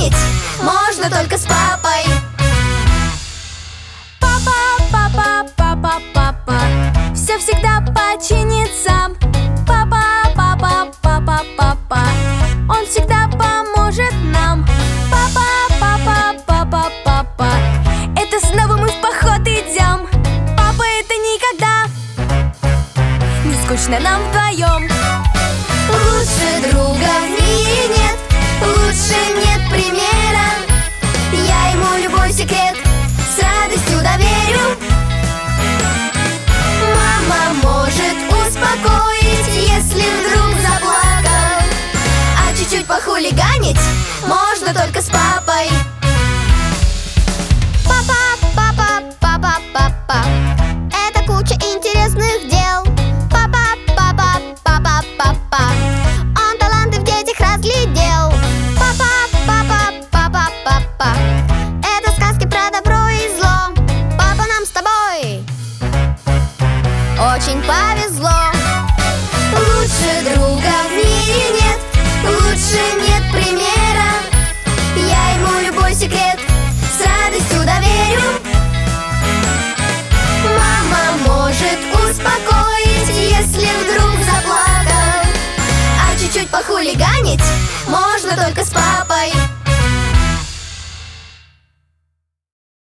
похулиганить можно только с папой. Папа, папа, папа, папа все всегда починит сам. Папа, папа, папа, папа он всегда поможет нам. Папа, папа, папа, папа это снова мы в поход идем. Папа, это никогда не скучно нам вдвоем. Лучше друга в мире нет, лучше нет примера. Я ему любой секрет с радостью доверю. Мама может успокоить, если вдруг заплакал, а чуть-чуть похулиганить можно только с папой. Папа, папа, папа, папа это куча интересных дел. Папа, папа, папа, папа он таланты в детях разглядел. Папа, папа, папа, папа это сказки про добро и зло. Папа, нам с тобой очень повезло. Лучше друга в мире нет, лучше нет примера. Я ему любой секрет с радостью доверю. Мама может успокоить, если вдруг заплакал, а чуть-чуть похулиганить можно только с папой.